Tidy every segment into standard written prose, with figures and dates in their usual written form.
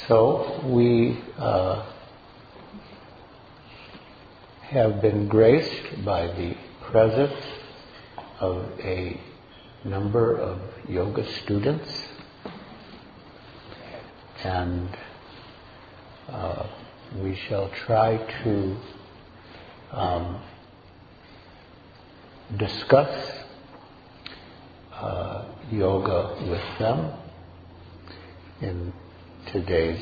So we have been graced by the presence of a number of yoga students, and we shall try to discuss yoga with them in today's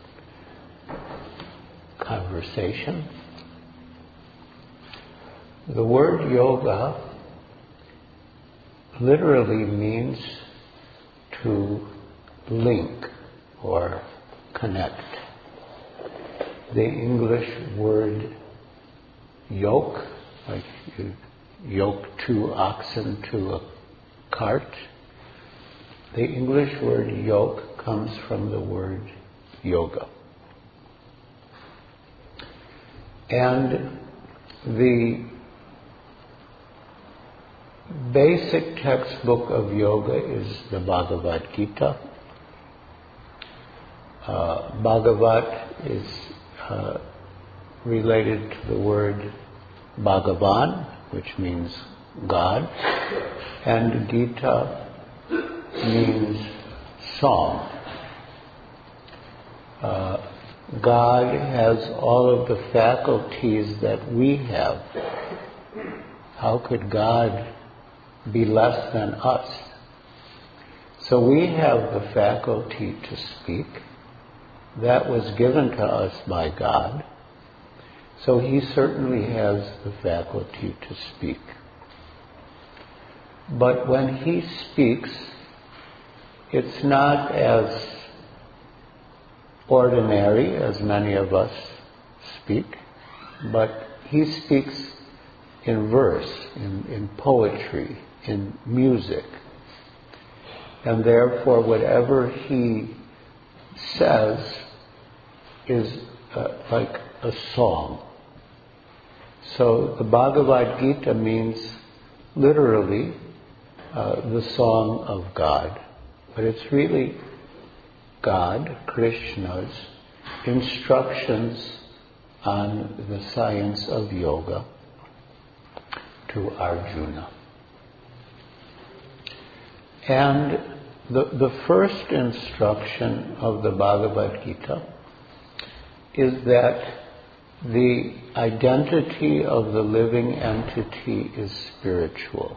conversation. The word yoga literally means to link or connect. The English word yoke, like you yoke two oxen to a cart, the English word yoke comes from the word yoga. And the basic textbook of yoga is the Bhagavad Gita. Bhagavat is related to the word Bhagavan, which means God, and Gita means song. God has all of the faculties that we have. How could God be less than us? So we have the faculty to speak. That was given to us by God. So He certainly has the faculty to speak. But when He speaks, it's not as ordinary as many of us speak, but He speaks in verse, in poetry, in music. And therefore whatever He says is like a song. So the Bhagavad Gita means literally the song of God. But it's really God, Krishna's instructions on the science of yoga to Arjuna. And the first instruction of the Bhagavad Gita is that the identity of the living entity is spiritual.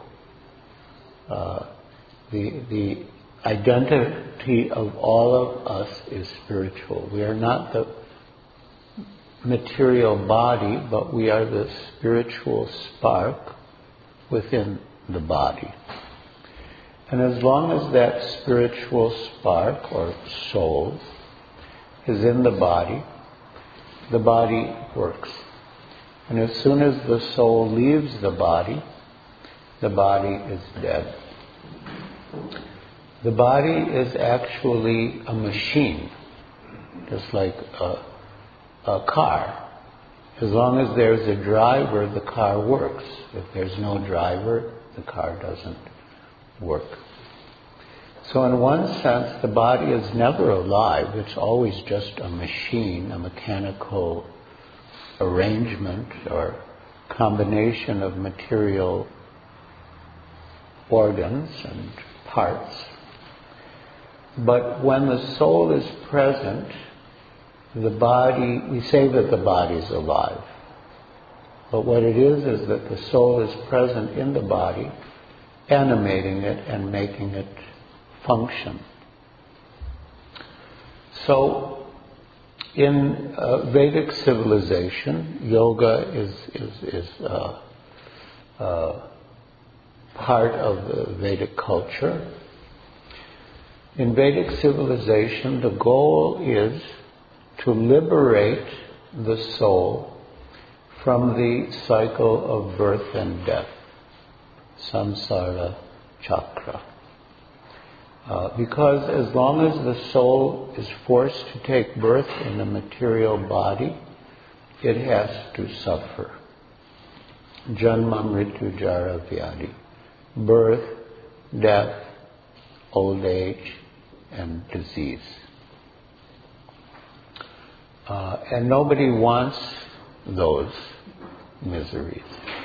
The identity of all of us is spiritual. We are not the material body, but we are the spiritual spark within the body. And as long as that spiritual spark or soul is in the body works. And as soon as the soul leaves the body is dead. The body is actually a machine, just like a car. As long as there's a driver, the car works. If there's no driver, the car doesn't work. So in one sense, the body is never alive. It's always just a machine, a mechanical arrangement or combination of material organs and parts. But when the soul is present, the body, we say that the body is alive. But what it is that the soul is present in the body, animating it and making it function. So, in Vedic civilization, yoga is part of the Vedic culture. In Vedic civilization, the goal is to liberate the soul from the cycle of birth and death, samsara chakra. Because as long as the soul is forced to take birth in a material body, it has to suffer. Janma mrityu jara vyadi. Birth, death, old age, and disease. And nobody wants those miseries.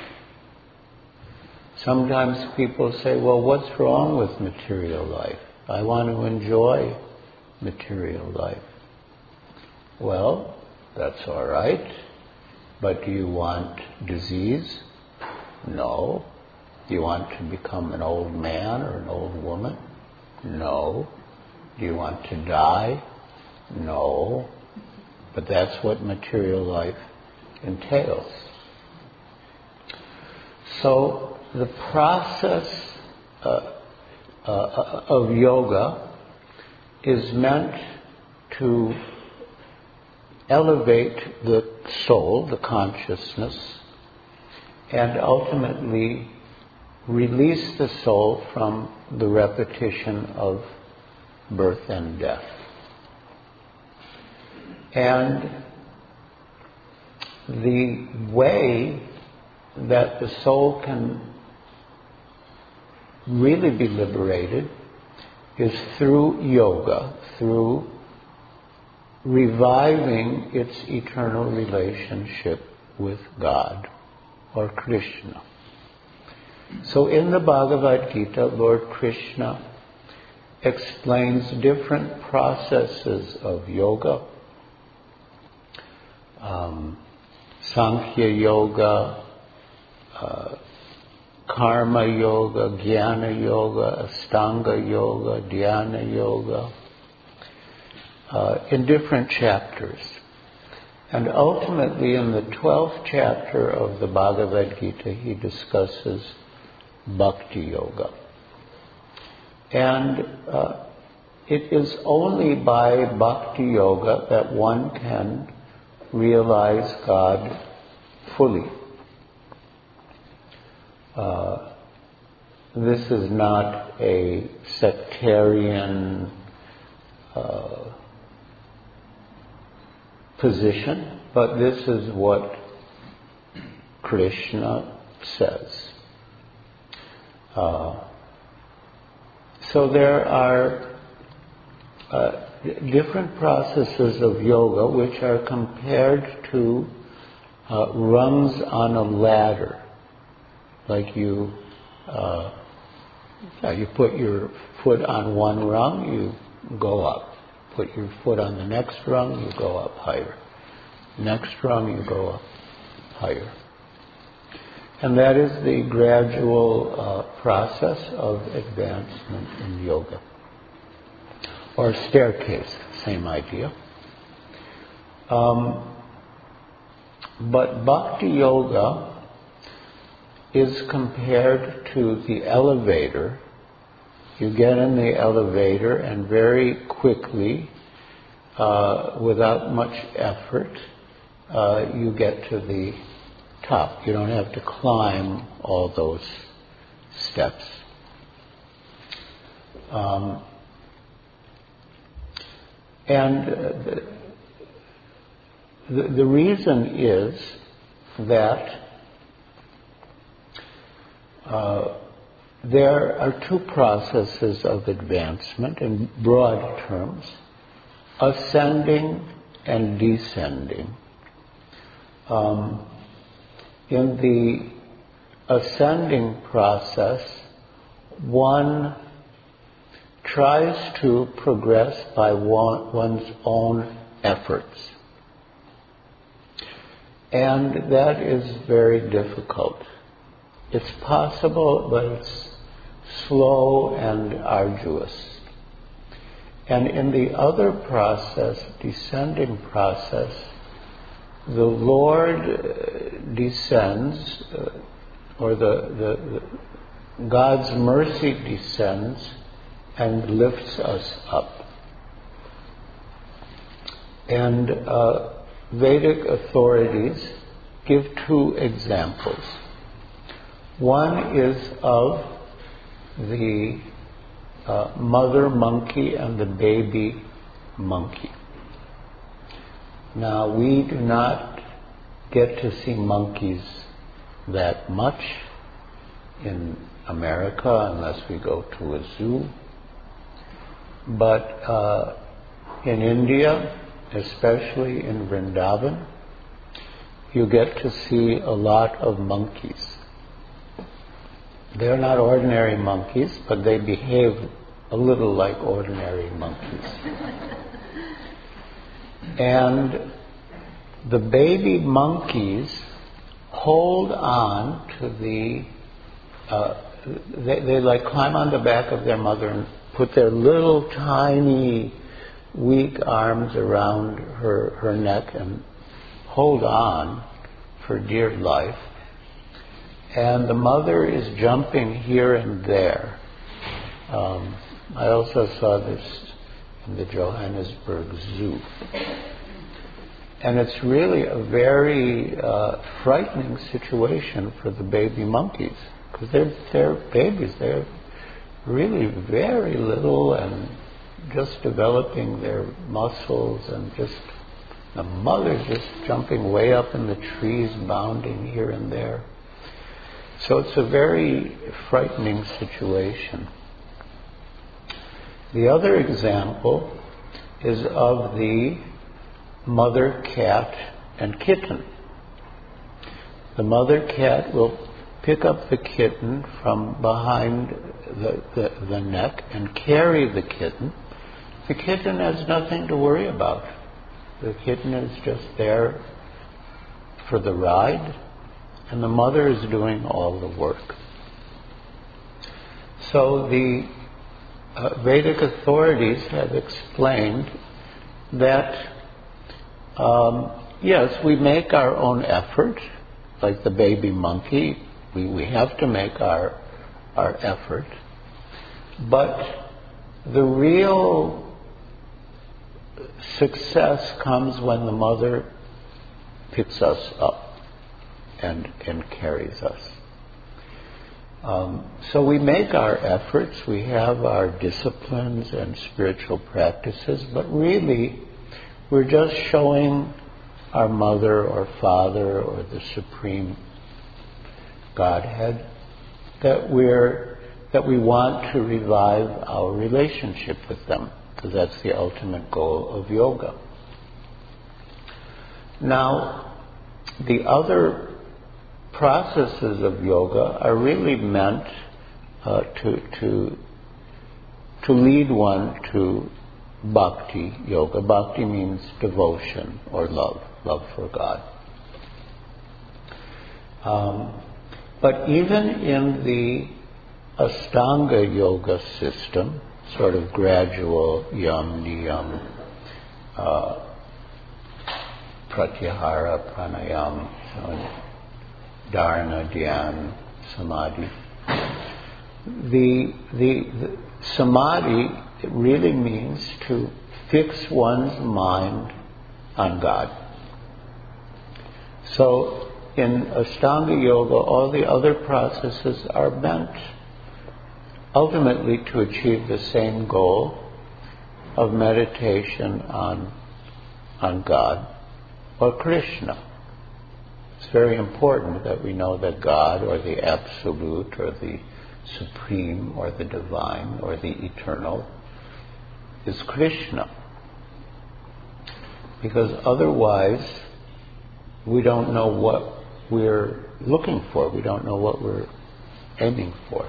Sometimes people say, well, what's wrong with material life? I want to enjoy material life. Well, that's all right. But do you want disease? No. Do you want to become an old man or an old woman? No. Do you want to die? No. But that's what material life entails. So the process of yoga is meant to elevate the soul, the consciousness, and ultimately release the soul from the repetition of birth and death. And the way that the soul can really be liberated is through yoga, through reviving its eternal relationship with God or Krishna. So in the Bhagavad Gita, Lord Krishna explains different processes of yoga. Sankhya Yoga, Karma Yoga, Jnana Yoga, Astanga Yoga, Dhyana Yoga, in different chapters. And ultimately in the 12th chapter of the Bhagavad Gita, he discusses Bhakti Yoga. And it is only by Bhakti Yoga that one can realize God fully. This is not a sectarian position, but this is what Krishna says. So there are different processes of yoga which are compared to rungs on a ladder. Like you put your foot on one rung, you go up. Put your foot on the next rung, you go up higher. Next rung, you go up higher. And that is the gradual process of advancement in yoga. Or staircase, same idea. But Bhakti Yoga is compared to the elevator. You get in the elevator and very quickly, without much effort, you get to the top. You don't have to climb all those steps. And the reason is that there are two processes of advancement in broad terms, ascending and descending. In the ascending process, one tries to progress by one's own efforts. And that is very difficult. It's possible, but it's slow and arduous. And in the other process, descending process, the Lord descends, or the God's mercy descends and lifts us up. And Vedic authorities give two examples. One is of the mother monkey and the baby monkey. Now, we do not get to see monkeys that much in America unless we go to a zoo. But in India, especially in Vrindavan, you get to see a lot of monkeys. They're not ordinary monkeys, but they behave a little like ordinary monkeys. And the baby monkeys hold on to they like climb on the back of their mother and put their little tiny weak arms around her neck and hold on for dear life. And the mother is jumping here and there. I also saw this in the Johannesburg Zoo. And it's really a very frightening situation for the baby monkeys, because they're babies. They're really very little and just developing their muscles, and just the mother's just jumping way up in the trees, bounding here and there. So it's a very frightening situation. The other example is of the mother cat and kitten. The mother cat will pick up the kitten from behind the neck and carry the kitten. The kitten has nothing to worry about. The kitten is just there for the ride, and the mother is doing all the work. So the Vedic authorities have explained that yes, we make our own effort, like the baby monkey. We have to make our effort, but the real success comes when the mother picks us up and carries us. So we make our efforts, we have our disciplines and spiritual practices, but really we're just showing our mother or father or the Supreme Godhead that we want to revive our relationship with them, because that's the ultimate goal of yoga. Now, the other processes of yoga are really meant to lead one to bhakti yoga. Bhakti means devotion or love for God. But even in the Ashtanga yoga system, sort of gradual yam, niyam, pratyahara, pranayam, dharana, dhyan, samadhi. The samadhi really means to fix one's mind on God. So in Ashtanga yoga, all the other processes are meant ultimately to achieve the same goal of meditation on God or Krishna. It's very important that we know that God, or the Absolute, or the Supreme, or the Divine, or the Eternal is Krishna. Because otherwise we don't know what we're looking for. We don't know what we're aiming for.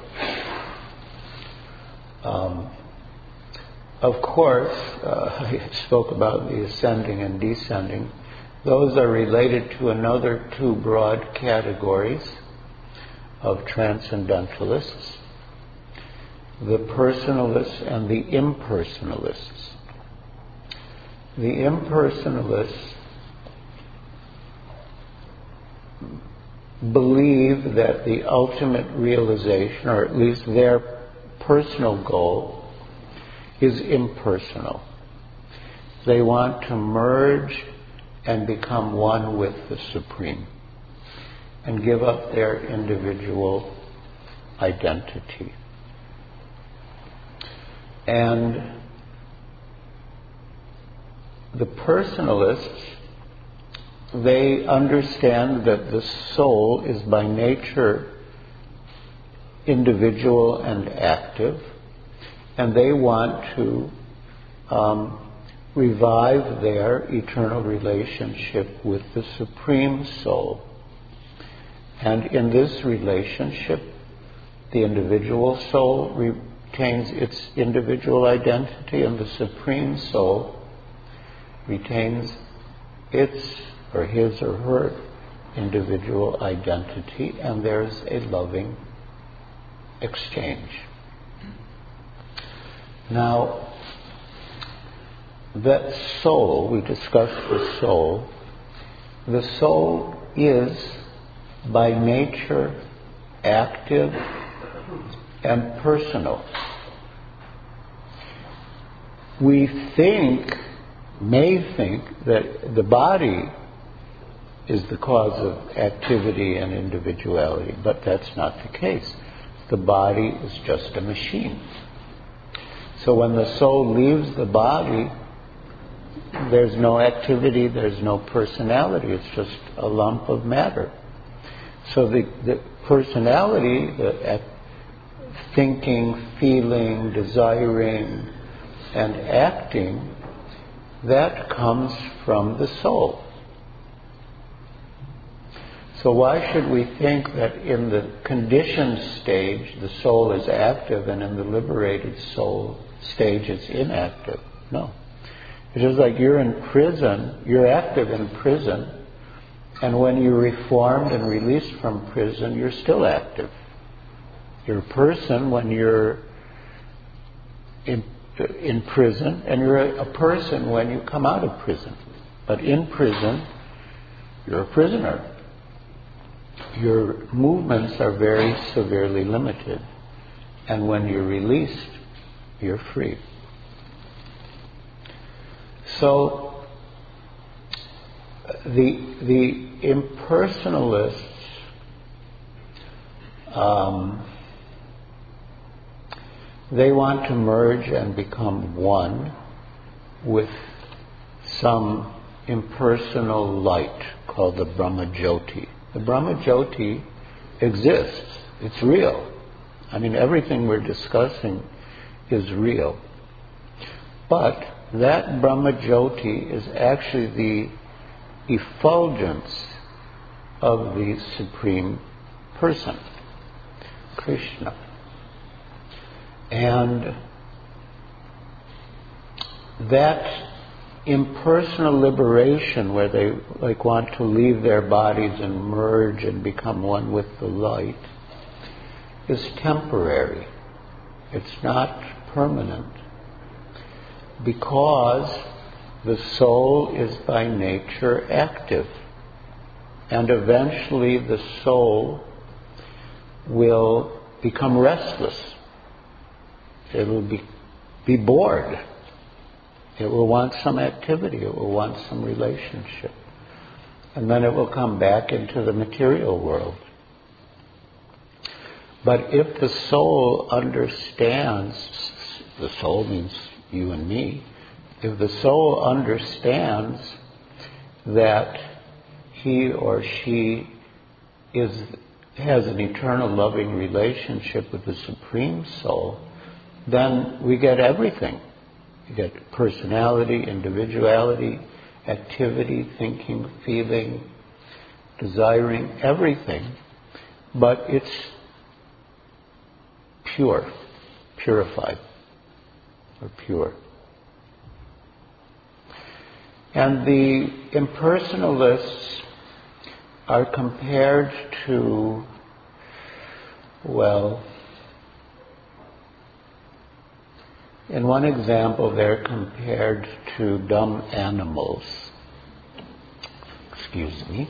Of course, I spoke about the ascending and descending. Those are related to another two broad categories of transcendentalists, the personalists and the impersonalists. The impersonalists believe that the ultimate realization, or at least their personal goal, is impersonal. They want to merge and become one with the Supreme and give up their individual identity. And the personalists, they understand that the soul is by nature individual and active, and they want to revive their eternal relationship with the Supreme Soul. And in this relationship, the individual soul retains its individual identity, and the Supreme Soul retains its or his or her individual identity, and there's a loving exchange. Now, that soul, we discussed the soul. The soul is by nature active and personal. We may think that the body is the cause of activity and individuality, but that's not the case. The body is just a machine. So when the soul leaves the body, there's no activity, there's no personality, it's just a lump of matter. So the personality, the thinking, feeling, desiring, and acting, that comes from the soul. So why should we think that in the conditioned stage the soul is active and in the liberated soul stage it's inactive? No. It's just like you're in prison, you're active in prison, and when you're reformed and released from prison, you're still active. You're a person when you're in prison, and you're a person when you come out of prison. But in prison, you're a prisoner. Your movements are very severely limited. And when you're released, you're free. So, the impersonalists they want to merge and become one with some impersonal light called the Brahma-Jyoti. The Brahma-Jyoti exists. It's real. I mean, everything we're discussing is real. But that Brahma-Jyoti is actually the effulgence of the Supreme Person, Krishna. And that impersonal liberation, where they want to leave their bodies and merge and become one with the light, is temporary. It's not permanent, because the soul is by nature active, and eventually the soul will become restless. It will be bored. It will want some activity. It will want some relationship. And then it will come back into the material world. But if the soul understands, the soul means you and me, if the soul understands that he or she has an eternal loving relationship with the Supreme Soul, then we get everything. You get personality, individuality, activity, thinking, feeling, desiring, everything. But it's pure, purified, or pure. And the impersonalists are compared to, well, in one example, they're compared to dumb animals. Excuse me.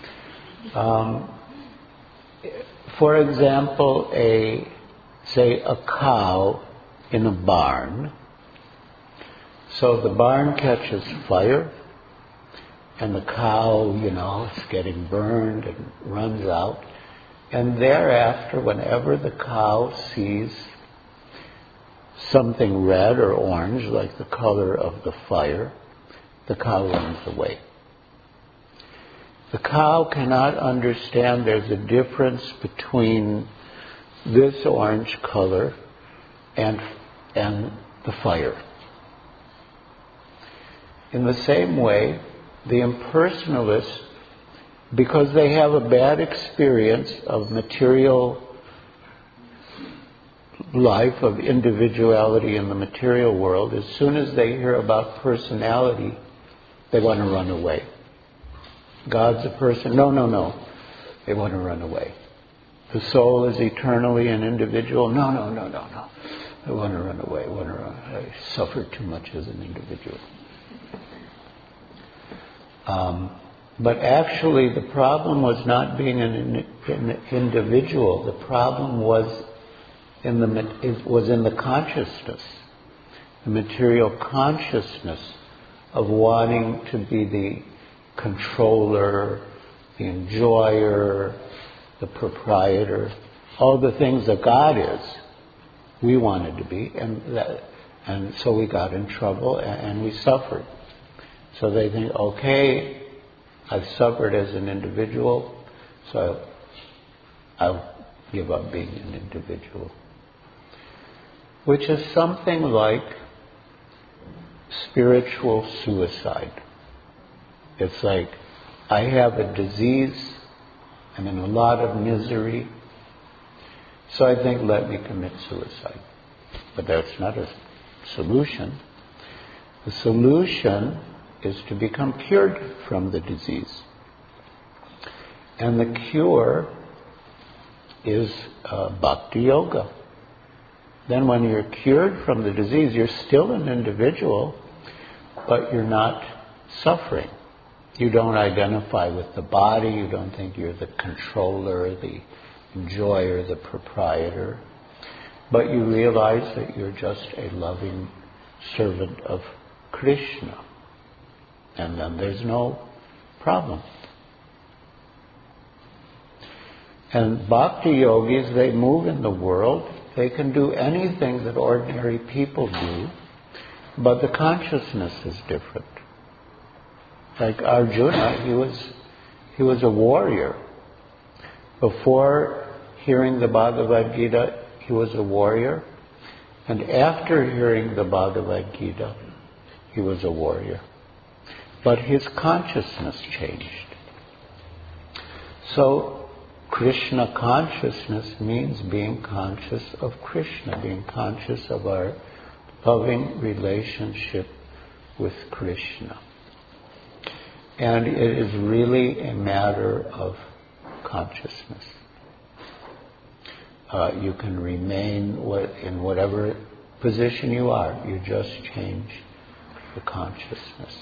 For example, say a cow in a barn. So the barn catches fire, and the cow, is getting burned and runs out. And thereafter, whenever the cow sees something red or orange, like the color of the fire, the cow runs away. The cow cannot understand there's a difference between this orange color and the fire. In the same way, the impersonalists, because they have a bad experience of material life, of individuality in the material world, as soon as they hear about personality, they want to run away. God's a person. No. They want to run away. The soul is eternally an individual. No. I want to run away. I suffer too much as an individual. But actually, the problem was not being an individual. The problem was in the consciousness, the material consciousness of wanting to be the controller, the enjoyer, the proprietor, all the things that God is. We wanted to be, and so we got in trouble and we suffered. So they think, okay, I've suffered as an individual, so I'll give up being an individual. Which is something like spiritual suicide. It's like, I have a disease, I'm in a lot of misery, so I think, let me commit suicide. But that's not a solution. The solution is to become cured from the disease. And the cure is bhakti yoga. Then when you're cured from the disease, you're still an individual, but you're not suffering. You don't identify with the body, you don't think you're the controller, the enjoyer, the proprietor, but you realize that you're just a loving servant of Krishna. And then there's no problem. And bhakti yogis, they move in the world. They can do anything that ordinary people do, but the consciousness is different. Like Arjuna, he was a warrior. Before hearing the Bhagavad Gita, he was a warrior. And after hearing the Bhagavad Gita, he was a warrior. But his consciousness changed. So, Krishna consciousness means being conscious of Krishna, being conscious of our loving relationship with Krishna. And it is really a matter of consciousness. You can remain in whatever position you are. You just change the consciousness.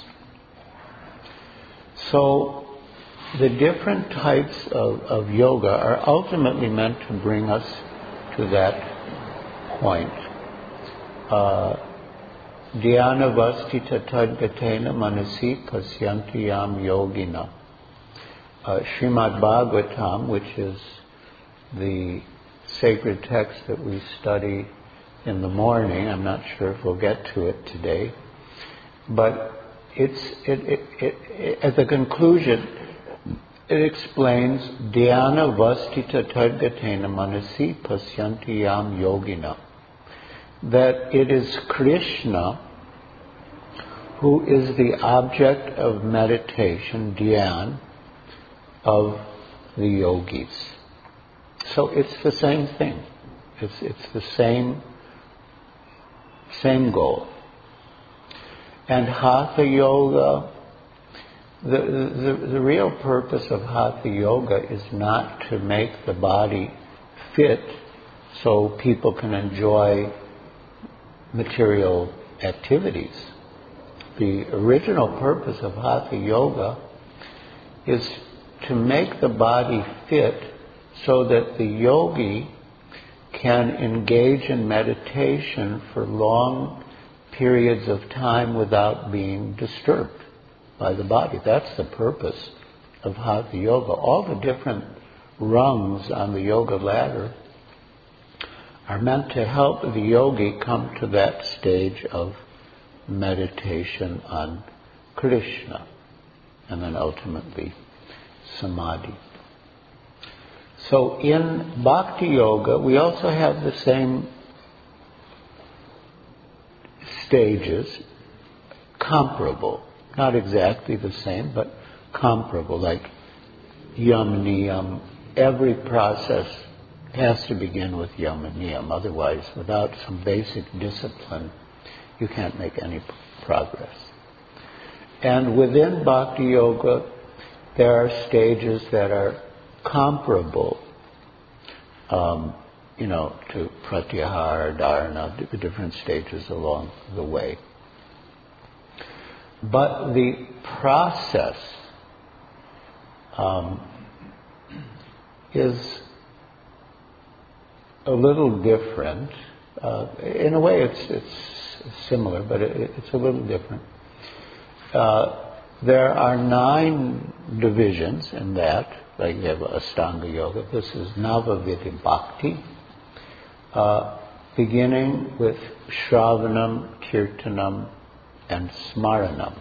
So, the different types of yoga are ultimately meant to bring us to that point. Dhyana vastita tadgatena manasi pasyanti yam yogina. Srimad Bhagavatam, which is the sacred text that we study in the morning, I'm not sure if we'll get to it today, but at the conclusion, it explains Dhyana vastita tadgatena manasi pasyanti yam yogina, that it is Krishna who is the object of meditation, dhyan, of the yogis. So it's the same thing. It's the same goal. And Hatha Yoga, the real purpose of Hatha Yoga is not to make the body fit so people can enjoy material activities. The original purpose of Hatha Yoga is to make the body fit so that the yogi can engage in meditation for long periods of time without being disturbed by the body. That's the purpose of Hatha Yoga. All the different rungs on the yoga ladder are meant to help the yogi come to that stage of meditation on Krishna, and then ultimately samadhi. So in Bhakti Yoga, we also have the same stages, comparable. not exactly the same, but comparable, like yam niyam. Every process has to begin with yam and niyam. Otherwise, without some basic discipline, you can't make any progress. And within Bhakti Yoga, there are stages that are comparable, to pratyahara, dharana, the different stages along the way. But the process is a little different. In a way, it's similar, but it's a little different. There are 9 divisions in that, like you have Astanga Yoga. This is Navavidhi Bhakti, beginning with Shravanam, Kirtanam, and Smaranam.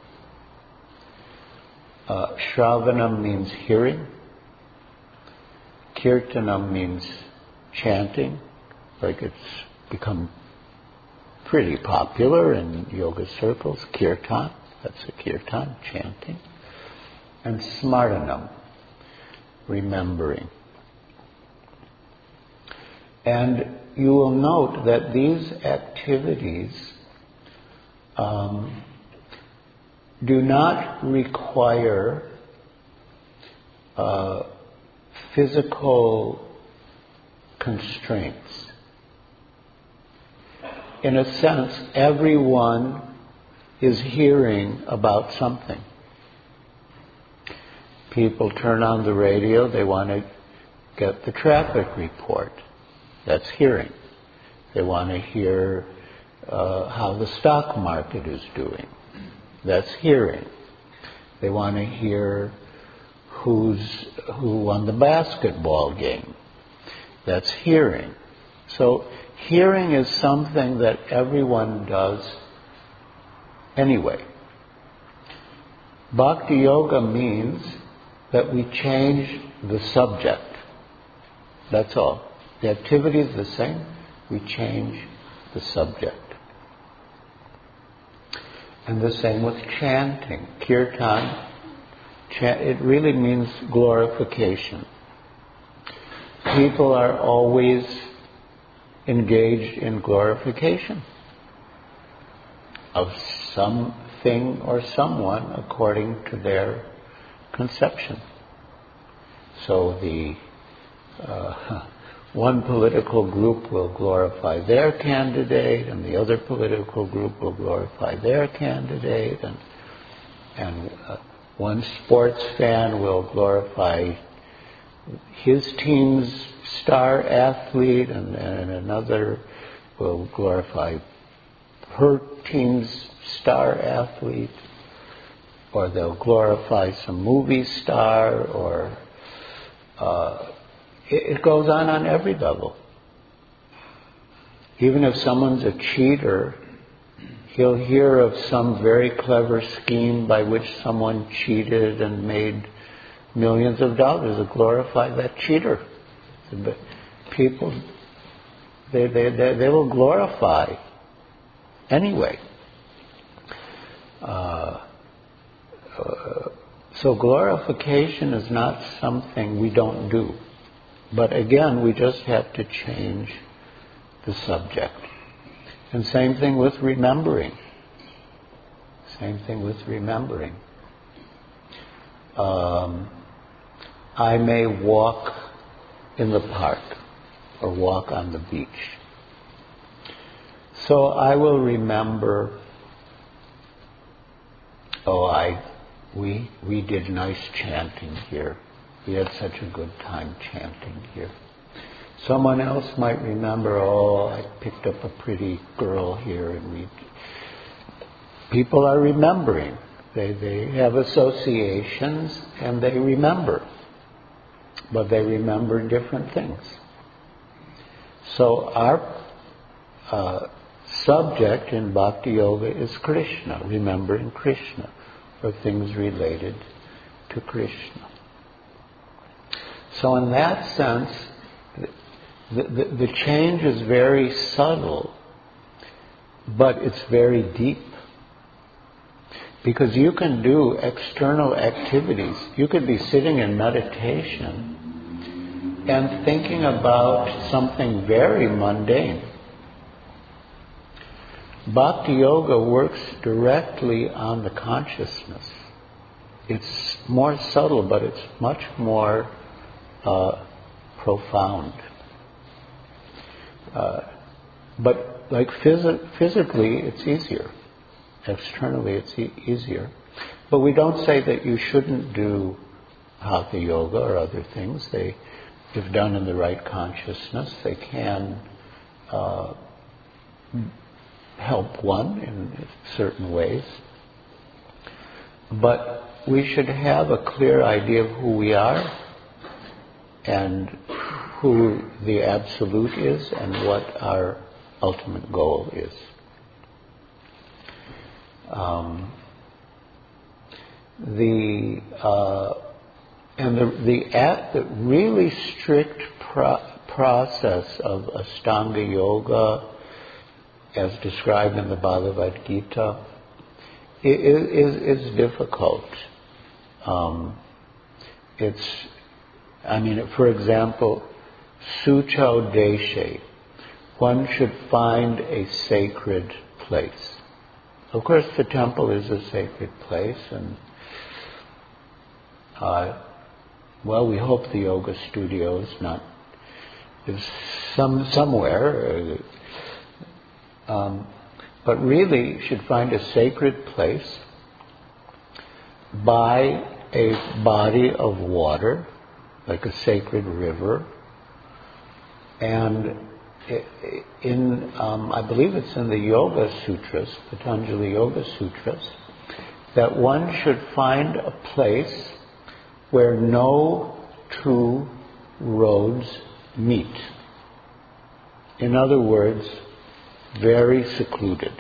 Shravanam means hearing. Kirtanam means chanting, like it's become pretty popular in yoga circles. Kirtan, that's a kirtan, chanting. And Smaranam, remembering. And you will note that these activities do not require physical constraints. In a sense, everyone is hearing about something. People turn on the radio, they want to get the traffic report. That's hearing. They want to hear how the stock market is doing. That's hearing. They want to hear who won the basketball game. That's hearing. So hearing is something that everyone does anyway. Bhakti Yoga means that we change the subject. That's all. The activity is the same. We change the subject. And the same with chanting. Kirtan, it really means glorification. People are always engaged in glorification of something or someone according to their conception. So the one political group will glorify their candidate, and the other political group will glorify their candidate, and one sports fan will glorify his team's star athlete, and another will glorify her team's star athlete, or they'll glorify some movie star, or it goes on every level. Even if someone's a cheater, he'll hear of some very clever scheme by which someone cheated and made millions of dollars to glorify that cheater. People, they will glorify anyway. So glorification is not something we don't do. But again, we just have to change the subject. And same thing with remembering. Same thing with remembering. I may walk in the park or walk on the beach. So I will remember, we did nice chanting here. We had such a good time chanting here. Someone else might remember, I picked up a pretty girl here, and people are remembering. They have associations and they remember. But they remember different things. So our subject in Bhakti Yoga is Krishna, remembering Krishna, or things related to Krishna. So in that sense, the change is very subtle, but it's very deep. Because you can do external activities. You could be sitting in meditation and thinking about something very mundane. Bhakti Yoga works directly on the consciousness. It's more subtle, but it's much more profound. But like physically, it's easier. Externally, it's easier. But we don't say that you shouldn't do Hatha Yoga or other things. They, if done in the right consciousness, they can help one in certain ways. But we should have a clear idea of who we are and who the Absolute is and what our ultimate goal is. The really strict process of Ashtanga Yoga, as described in the Bhagavad Gita, is difficult. For example, Sucho Deshe, one should find a sacred place. Of course, the temple is a sacred place, and we hope the yoga studio is somewhere. But really, you should find a sacred place by a body of water, like a sacred river, and I believe it's in the Yoga Sutras, Patanjali Yoga Sutras, that one should find a place where no two roads meet. In other words, very secluded.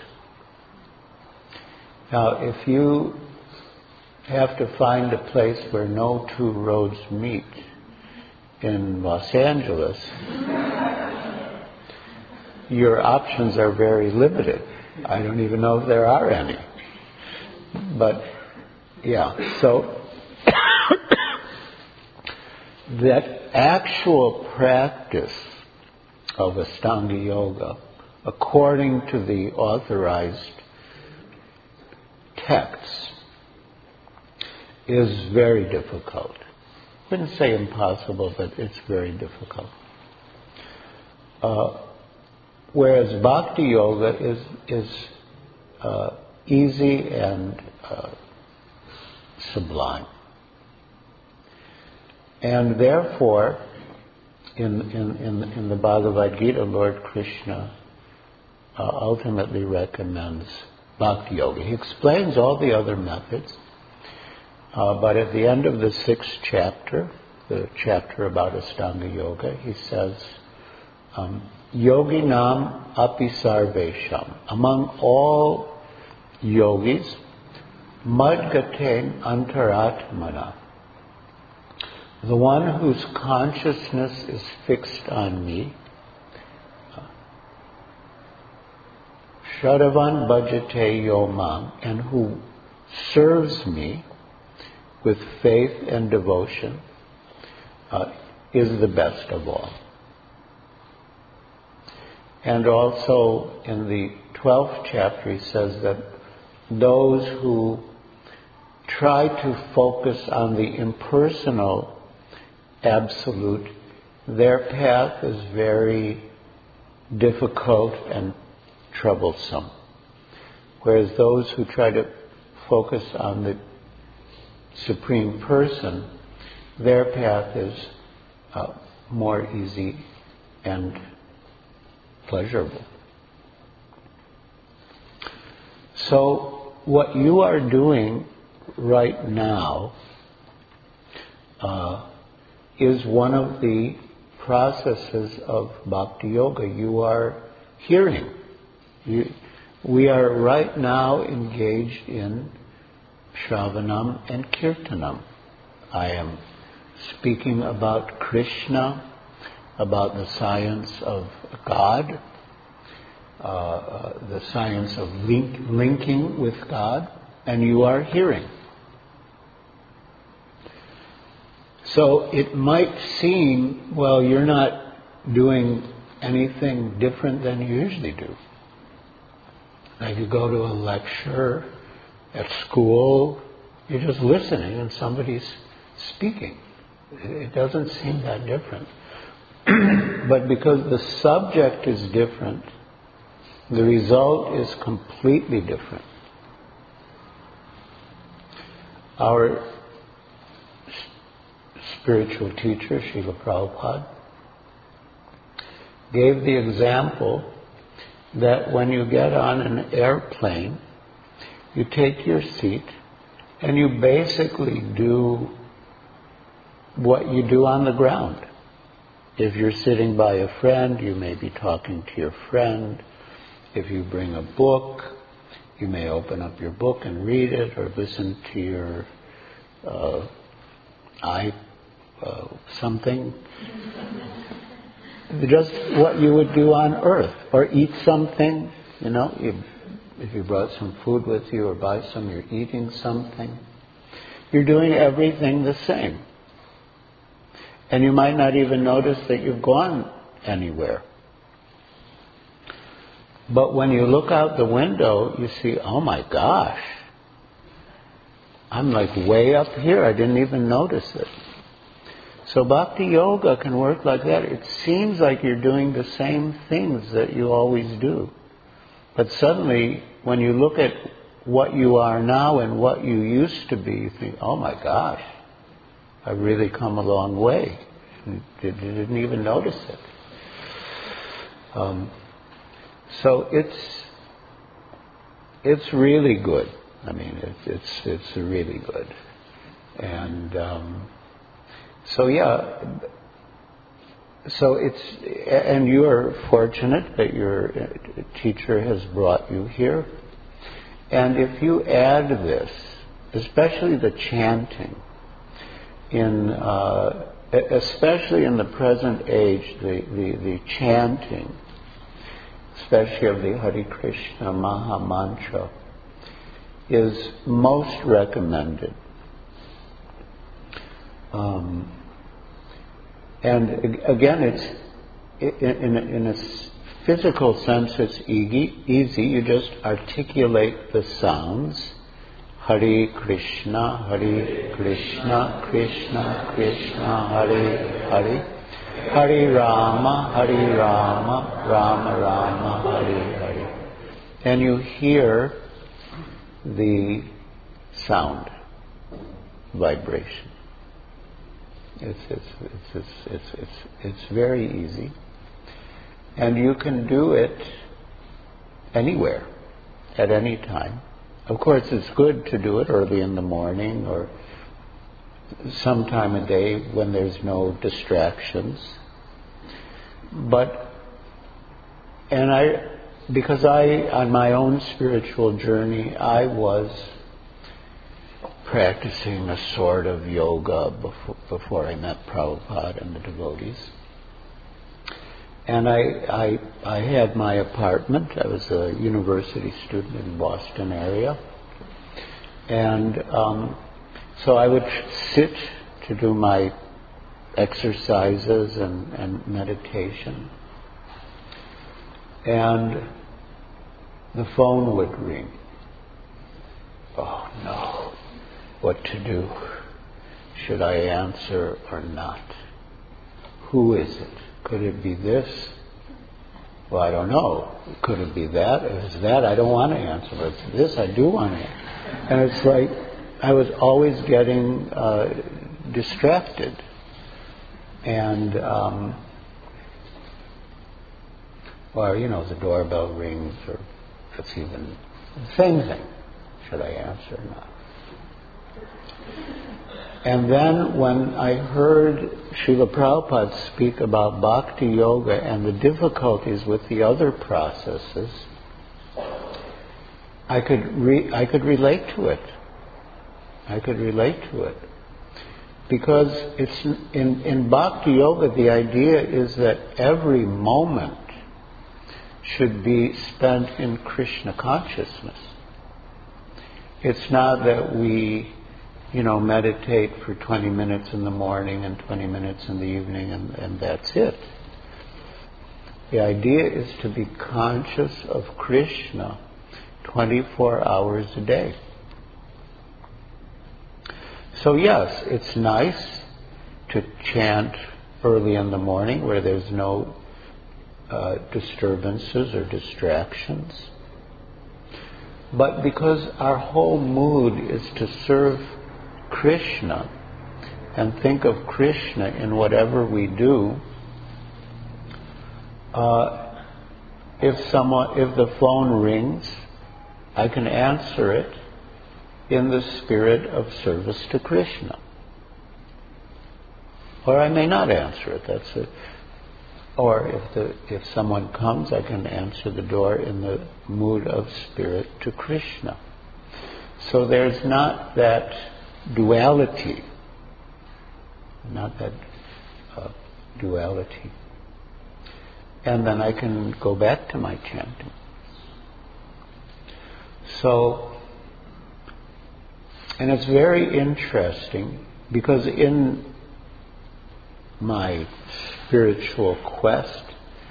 Now, if you have to find a place where no two roads meet in Los Angeles, your options are very limited. I don't even know if there are any. But, so that actual practice of Ashtanga Yoga, according to the authorized texts, is very difficult. I wouldn't say impossible, but it's very difficult. Whereas Bhakti Yoga is easy and sublime. And therefore, in the Bhagavad Gita, Lord Krishna ultimately recommends Bhakti Yoga. He explains all the other methods, but at the end of the 6th chapter, the chapter about Ashtanga Yoga, he says, Yoginam api sarvesham. Among all yogis, madgaten antaratmana. The one whose consciousness is fixed on me, Shadavan bhajate yomam, and who serves me with faith and devotion, is the best of all. And also in the 12th chapter he says that those who try to focus on the impersonal Absolute, their path is very difficult and troublesome. Whereas those who try to focus on the Supreme Person, their path is more easy and pleasurable. So what you are doing right now is one of the processes of Bhakti Yoga. You are hearing. We are right now engaged in Shravanam and Kirtanam. I am speaking about Krishna, about the science of God, the science of linking with God, and you are hearing. So it might seem, well, you're not doing anything different than you usually do. Like you go to a lecture at school, you're just listening and somebody's speaking. It doesn't seem that different. But because the subject is different, the result is completely different. Our spiritual teacher, Srila Prabhupada, gave the example that when you get on an airplane, you take your seat and you basically do what you do on the ground. If you're sitting by a friend, you may be talking to your friend. If you bring a book, you may open up your book and read it, or listen to your something. Just what you would do on earth, or eat something. If you brought some food with you or buy some, you're eating something. You're doing everything the same. And you might not even notice that you've gone anywhere. But when you look out the window, you see, oh my gosh, I'm like way up here. I didn't even notice it. So Bhakti Yoga can work like that. It seems like you're doing the same things that you always do. But suddenly, when you look at what you are now and what you used to be, you think, oh my gosh, I've really come a long way. You didn't even notice it. So it's really good. I mean, it's really good. And so and you're fortunate that your teacher has brought you here. And if you add this, especially the chanting, especially in the present age, the chanting, especially of the Hare Krishna Maha Mantra, is most recommended. And again, it's in a physical sense, it's easy. You just articulate the sounds. Hare Krishna, Krishna Krishna, Hare Hare. Hare Rama, Rama Rama, Hare Hare. And you hear the sound, vibration. It's very easy. And you can do it anywhere, at any time. Of course, it's good to do it early in the morning or sometime a day when there's no distractions. Because on my own spiritual journey, I was practicing a sort of yoga before I met Prabhupada and the devotees. And I had my apartment. I was a university student in the Boston area. And so I would sit to do my exercises and meditation. And the phone would ring. Oh no, what to do? Should I answer or not? Who is it? Could it be this? Well, I don't know. Could it be that? If it's that, I don't want to answer. But if it's this, I do want to answer. And it's like I was always getting distracted. And, the doorbell rings, or it's even the same thing. Should I answer or not? And then when I heard Srila Prabhupada speak about Bhakti Yoga and the difficulties with the other processes, I could relate to it. I could relate to it. Because it's in Bhakti Yoga, the idea is that every moment should be spent in Krishna consciousness. It's not that we, meditate for 20 minutes in the morning and 20 minutes in the evening and that's it. The idea is to be conscious of Krishna 24 hours a day. So yes, it's nice to chant early in the morning where there's no disturbances or distractions. But because our whole mood is to serve Krishna and think of Krishna in whatever we do, if the phone rings, I can answer it in the spirit of service to Krishna. Or I may not answer it, that's it. Or if someone comes, I can answer the door in the mood of spirit to Krishna. So there's not that duality. And then I can go back to my chanting. So, and it's very interesting because in my spiritual quest,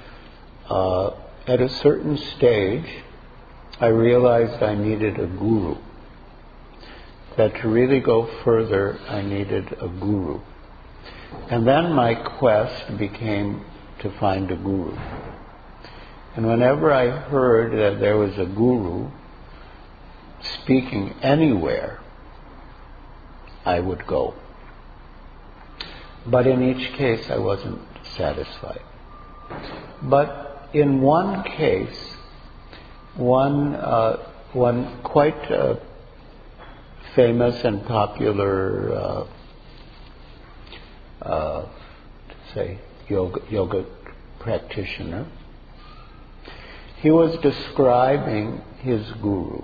at a certain stage, I realized I needed a guru. That to really go further, I needed a guru. And then my quest became to find a guru. And whenever I heard that there was a guru speaking anywhere, I would go. But in each case, I wasn't satisfied. But in one case, one quite famous and popular, yoga practitioner, he was describing his guru,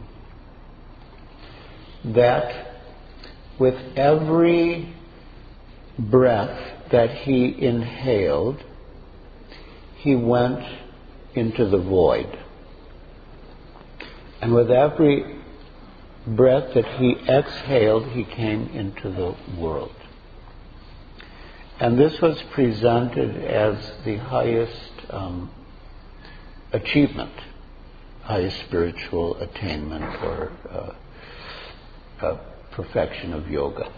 that with every breath that he inhaled, he went into the void. And with every breath that he exhaled, he came into the world. And this was presented as the highest achievement, highest spiritual attainment or perfection of yoga.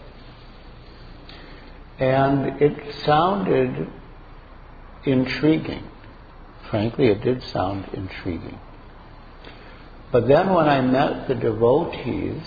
And it sounded intriguing. Frankly, it did sound intriguing. But then when I met the devotees,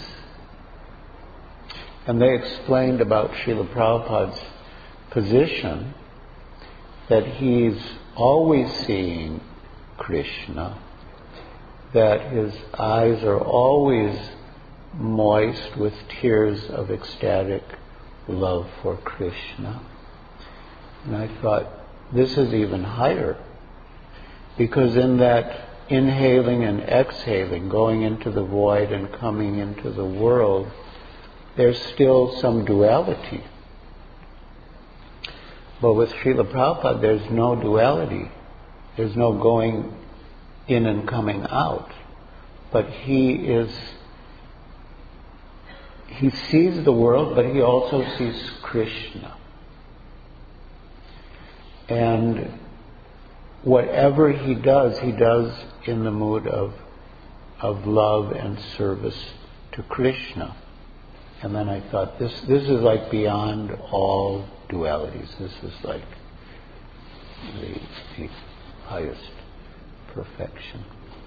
and they explained about Srila Prabhupada's position, that he's always seeing Krishna, that his eyes are always moist with tears of ecstatic love for Krishna. And I thought, this is even higher, because in that inhaling and exhaling, going into the void and coming into the world, there's still some duality. But with Srila Prabhupada, there's no duality. There's no going in and coming out. But he sees the world, but he also sees Krishna. And whatever he does in the mood of love and service to Krishna. And then I thought, this is like beyond all dualities. This is like the highest perfection.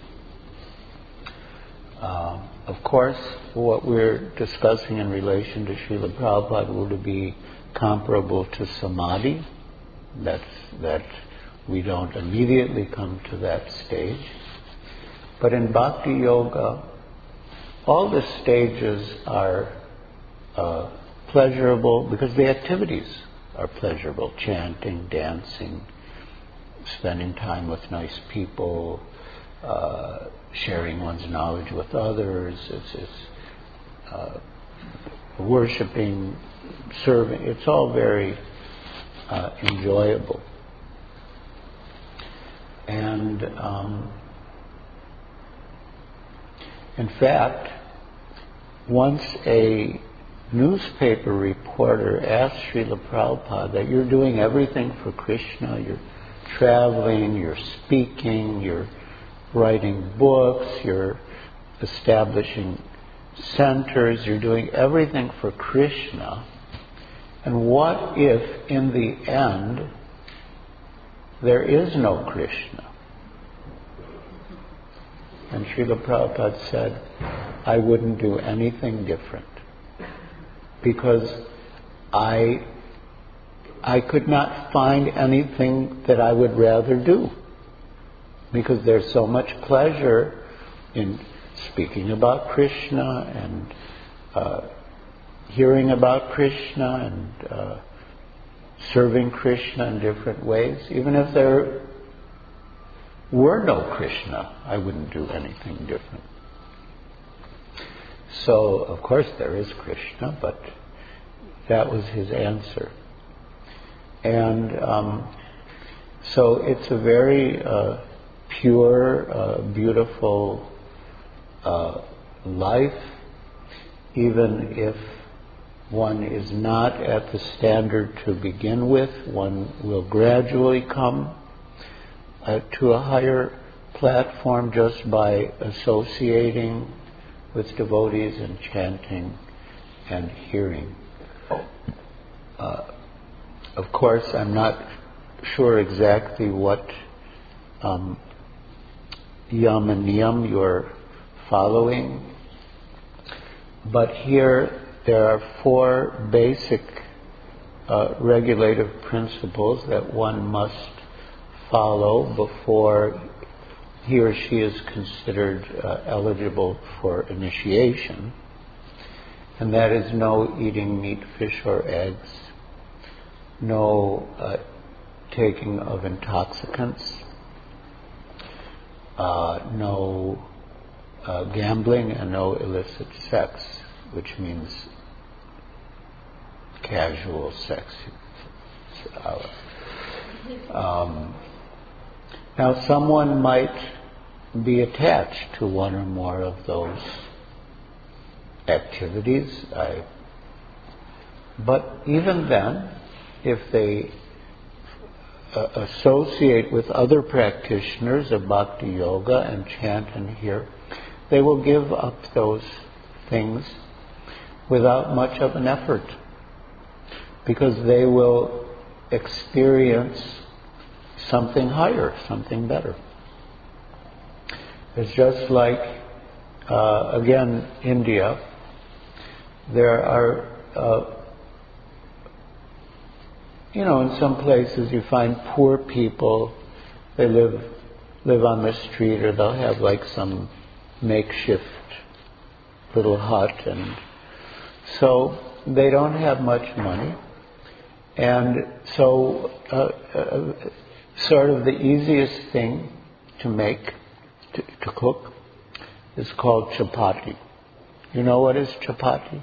Of course, what we're discussing in relation to Srila Prabhupada will be comparable to samadhi. That we don't immediately come to that stage. But in Bhakti Yoga, all the stages are pleasurable because the activities are pleasurable. Chanting, dancing, spending time with nice people, sharing one's knowledge with others, it's worshipping, serving. It's all very enjoyable. And in fact, once a newspaper reporter asked Srila Prabhupada that you're doing everything for Krishna, you're traveling, you're speaking, you're writing books, you're establishing centers, you're doing everything for Krishna, and what if in the end there is no Krishna? And Srila Prabhupada said, I wouldn't do anything different, because I could not find anything that I would rather do, because there's so much pleasure in speaking about Krishna and hearing about Krishna and serving Krishna in different ways. Even if there were no Krishna, I wouldn't do anything different. So, of course, there is Krishna, but that was his answer. And so it's a very pure, beautiful life, even if one is not at the standard to begin with. One will gradually come to a higher platform just by associating with devotees and chanting and hearing. Of course, I'm not sure exactly what yam and niyam you're following, but here there are 4 basic regulative principles that one must follow before he or she is considered eligible for initiation. And that is no eating meat, fish or eggs, no taking of intoxicants, no gambling, and no illicit sex, which means casual sex. Now, someone might be attached to one or more of those activities, but even then, if they associate with other practitioners of bhakti yoga and chant and hear, they will give up those things without much of an effort, because they will experience something higher, something better. It's just like, again, India. There are, in some places you find poor people. They live on the street, or they'll have like some makeshift little hut, and so they don't have much money, and so sort of the easiest thing to make, to cook, is called chapati. You know what is chapati?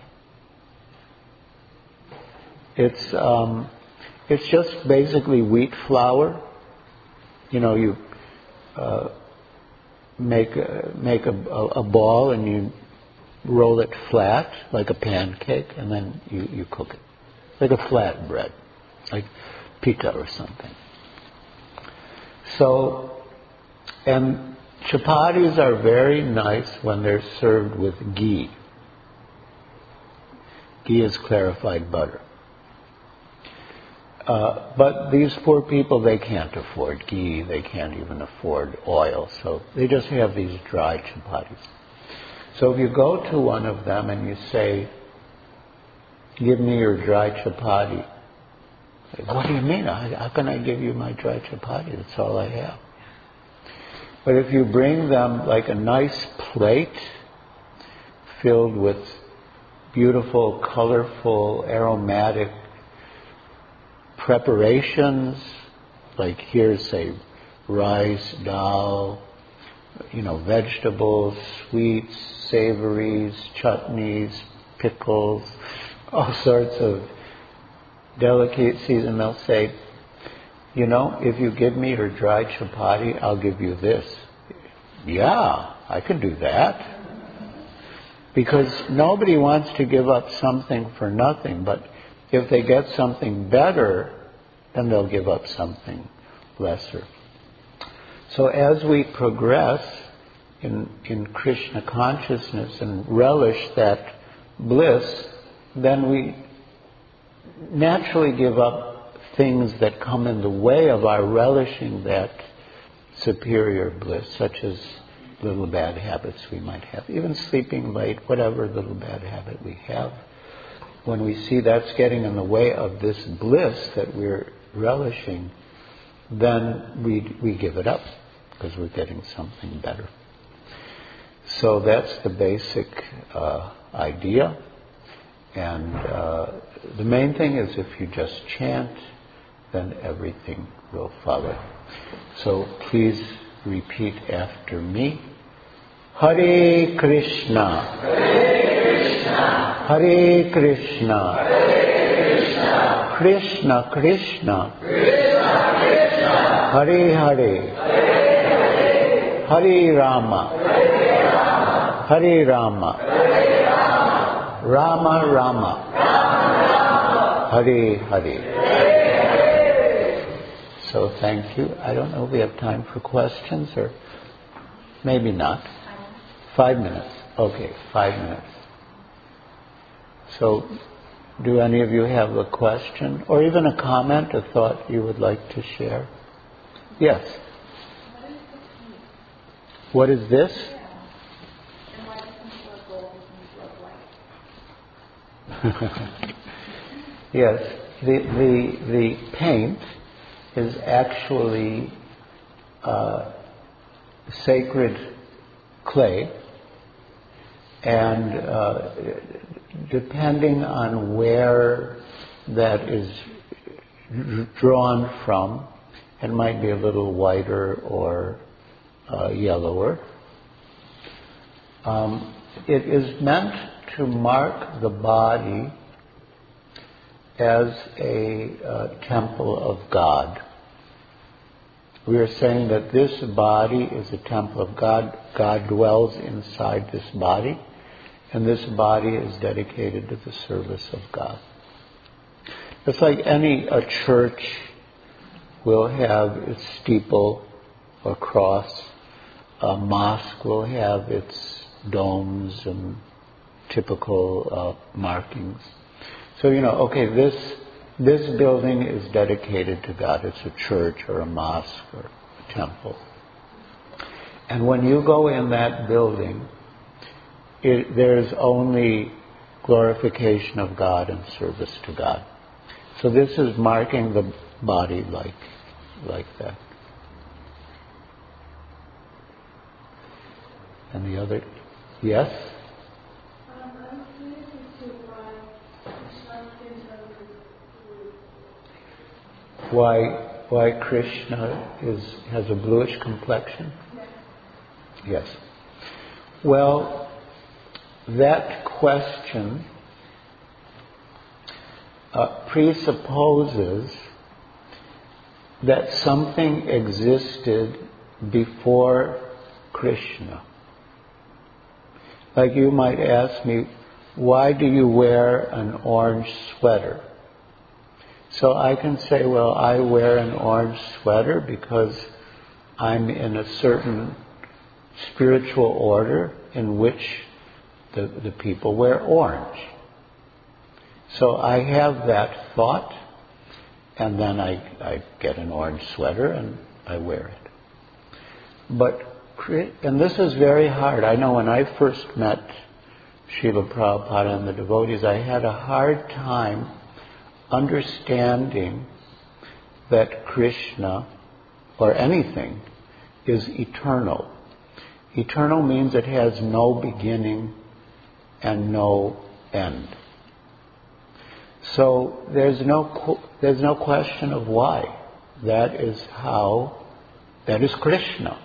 It's just basically wheat flour. You make a ball and you roll it flat like a pancake, and then you cook it like a flat bread, like pita or something. So, and chapatis are very nice when they're served with ghee. Ghee is clarified butter. But these poor people, they can't afford ghee, they can't even afford oil, so they just have these dry chapatis. So if you go to one of them and you say, give me your dry chapati, they say, what do you mean? How can I give you my dry chapati? That's all I have. But if you bring them like a nice plate filled with beautiful, colorful, aromatic preparations, like here's, say, rice, dal, vegetables, sweets, savories, chutneys, pickles, all sorts of delicacies, and they'll say, if you give me your dry chapati, I'll give you this. Yeah, I can do that. Because nobody wants to give up something for nothing, but if they get something better, then they'll give up something lesser. So as we progress in Krishna consciousness and relish that bliss, then we naturally give up things that come in the way of our relishing that superior bliss, such as little bad habits we might have, even sleeping late, whatever little bad habit we have. When we see that's getting in the way of this bliss that we're relishing, then we give it up because we're getting something better. So that's the basic idea. And the main thing is if you just chant, then everything will follow. So please repeat after me. Hare Krishna, Hare Krishna, Krishna Krishna, Hare Hare, Hare Rama, Hare Rama, Rama Rama, Hare Hare. So thank you. I don't know if we have time for questions or maybe not. 5 minutes. Okay, 5 minutes. So do any of you have a question or even a comment, a thought you would like to share? Yes. What is this? Yes, the paint is actually sacred clay, and depending on where that is drawn from, it might be a little whiter or yellower. It is meant to mark the body as a temple of God. We are saying that this body is a temple of God. God dwells inside this body, and this body is dedicated to the service of God. It's like a church will have its steeple or cross. A mosque will have its domes and typical markings. So, this building is dedicated to God. It's a church or a mosque or a temple. And when you go in that building, there's only glorification of God and service to God. So this is marking the body like that. And the other, yes? Why Krishna has a bluish complexion? Yes. Well, that question presupposes that something existed before Krishna. Like you might ask me, why do you wear an orange sweater? So I can say, well, I wear an orange sweater because I'm in a certain spiritual order in which the people wear orange. So I have that thought, and then I get an orange sweater and I wear it. And this is very hard. I know when I first met Srila Prabhupada and the devotees, I had a hard time understanding that Krishna, or anything, is eternal. Eternal means it has no beginning and no end. So there's no question of why. That is Krishna.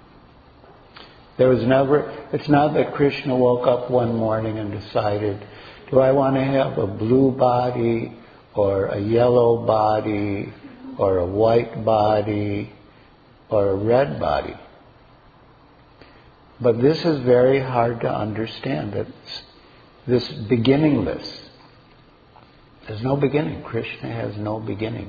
It's not that Krishna woke up one morning and decided, do I want to have a blue body or a yellow body or a white body or a red body? But this is very hard to understand, that this beginningless. There's no beginning. Krishna has no beginning.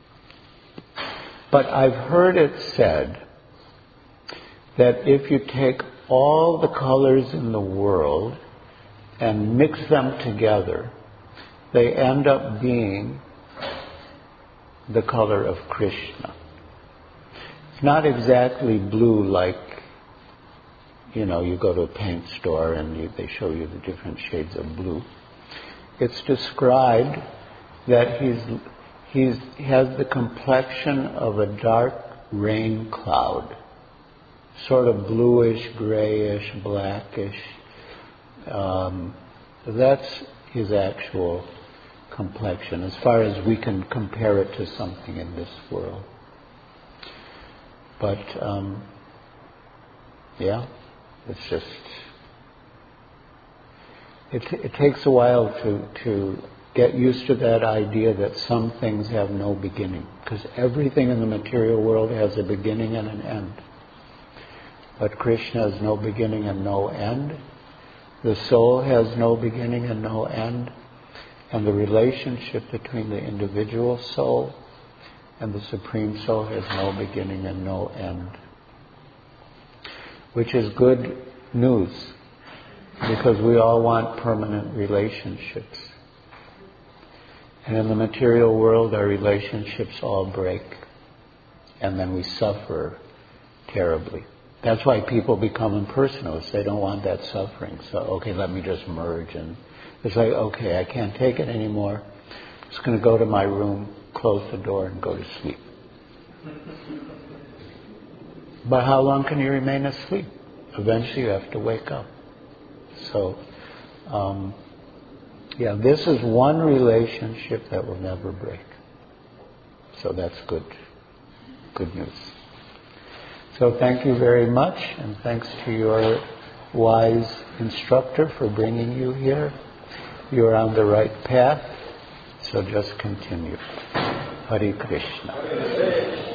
But I've heard it said that if you take all the colors in the world and mix them together, they end up being the color of Krishna. It's not exactly blue like, you go to a paint store and they show you the different shades of blue. It's described that he has the complexion of a dark rain cloud, sort of bluish, grayish, blackish. That's his actual complexion, as far as we can compare it to something in this world. But, it's just... It takes a while to get used to that idea that some things have no beginning, because everything in the material world has a beginning and an end. But Krishna has no beginning and no end. The soul has no beginning and no end. And the relationship between the individual soul and the Supreme Soul has no beginning and no end. Which is good news, because we all want permanent relationships. And in the material world, our relationships all break. And then we suffer terribly. That's why people become impersonalists. They don't want that suffering. So, okay, let me just merge. And it's like, okay, I can't take it anymore. I'm just going to go to my room, close the door, and go to sleep. But how long can you remain asleep? Eventually you have to wake up. So, this is one relationship that will never break. So that's good news. So thank you very much, and thanks to your wise instructor for bringing you here. You're on the right path, so just continue. Hare Krishna.